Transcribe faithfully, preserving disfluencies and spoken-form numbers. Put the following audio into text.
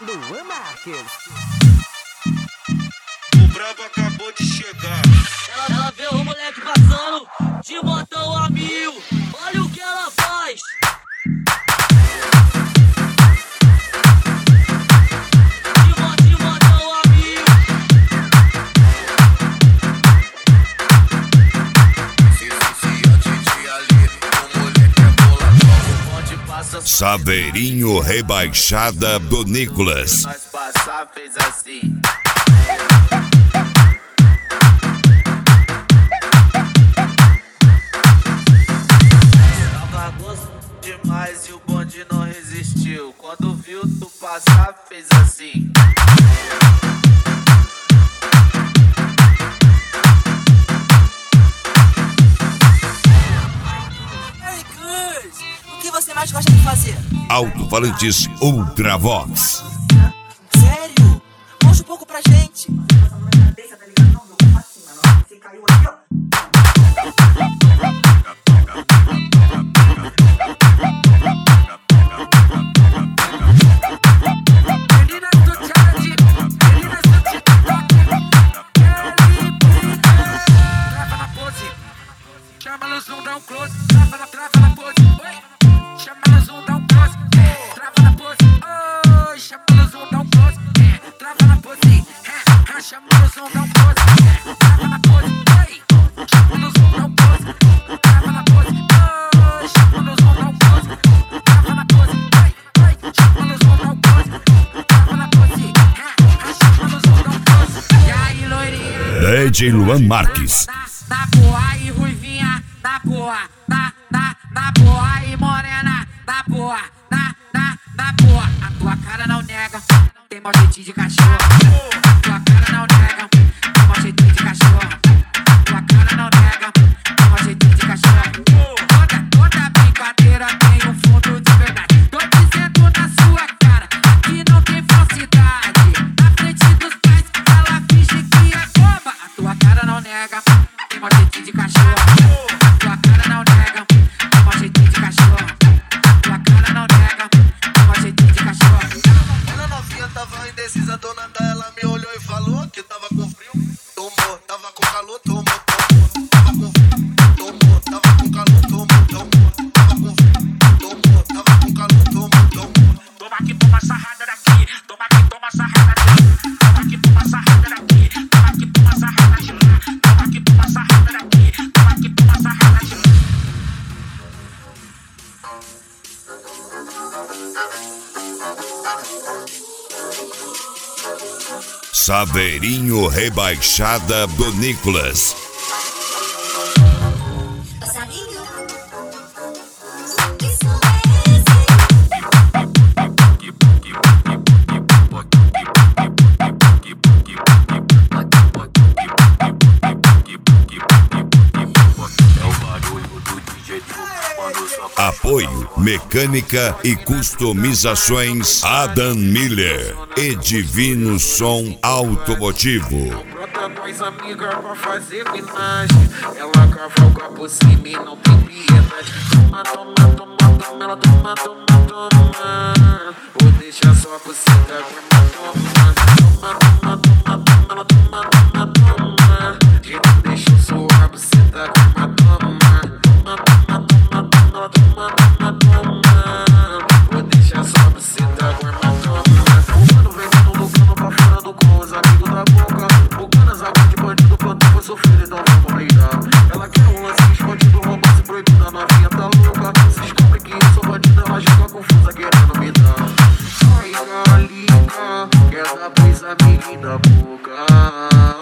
Luan Marques. O brabo acabou de chegar. Ela, ela vê o moleque passando de motão a mil. Olha o que ela faz. De mo- de motão a mil. Se vicia Titi ali, o moleque é boladão. Onde passa Saveirinho Rebaixada do Nicolas. Mas passar fez assim. Tava gosto demais e o bonde não resistiu. Quando viu tu passar fez assim. Hey Cruz, o que você mais gosta de fazer? Alto-falantes Ultravox. Sério? Mostra um pouco pra gente. Deixa da ligação do pra cima, não. Você caiu aqui, ó. Meninas do challenge, meninas do TikTok, trava na pose, chama no zoom, dá um close, trava na, trava na pose, oi. Chama no zoom, dá um close, trava na pose, oi. Chama no zoom, dá um close, trava na pose, chama no zoom, dá um close, trava na pose, oi. Chama no zoom, dá um close, trava na pose, oi. Chama no zoom, dá um close, trava na pose, oi, oi. Chama no zoom, dá um close, trava na pose, chama no zoom, dá um close. E aí, loirinha? D J Luan Marques. Na boa e ruivinha, na boa, na, na, na boa e morena, na boa, na, na, na boa. A tua cara não nega, tem mó jeitinho de cachorro. A tua cara não nega, tem mó jeitinho de cachorro. A tua cara não nega, tem mó jeitinho de cachorro. Toda, toda brincadeira tem um fundo de verdade. Tô dizendo na sua cara, que não tem falsidade. Na frente dos pais, ela finge que é boba. A tua cara não nega, tem mó jeitinho de cachorro. A tua cara não nega, tem mó jeitinho de cachorro. A tua cara não nega, tem mó jeitinho de cachorro. Ela novinha tava indecisa, dona da ela me olhou e falou que tava com frio. Tomou, tava com calor, tomou, tomou. Tava com frio, tomou, tava com calor, tomou, tomou. Tava com frio, tomou, tava com calor, tomou, tomou. Toma aqui, toma sarrada daqui. Toma aqui, toma sarrada daqui. Toma aqui, toma sarrada daqui. Toma aqui, toma sarrada de lá. Toma aqui, toma sarrada daqui. Toma aqui, toma sarrada de lá. Saveirinho Rebaixada do Nicolas. Passarinho, que som é esse? Apoio Mecânica e Customizações Adam Miller e Divino Som Automotivo. Brota nós amiga pra fazer homenagem. Ela cavalga por cima e não tem piedade. Toma, toma, toma, toma, ela toma, toma, toma. Vou deixar só por cima da grama, toma. Toma, toma, toma, toma, ela toma, toma, toma. E não deixa suar por cima da grama, toma. Toma, toma, toma, toma, ela toma, toma, toma. Vou deixar só por cima da grama, toma. Fumando, vendendo, lucrando pra fora do com os amigos da boca. Bucanas, água de bandido, quanto foi sofrer, então vamos reinar. Ela quer um lance escondido, romance proibido, a novinha tá louca. Se descobre que eu sou bandido, ela joga confusa, querendo me dar. Ai, galinha, quer dar brisa, menina, boca.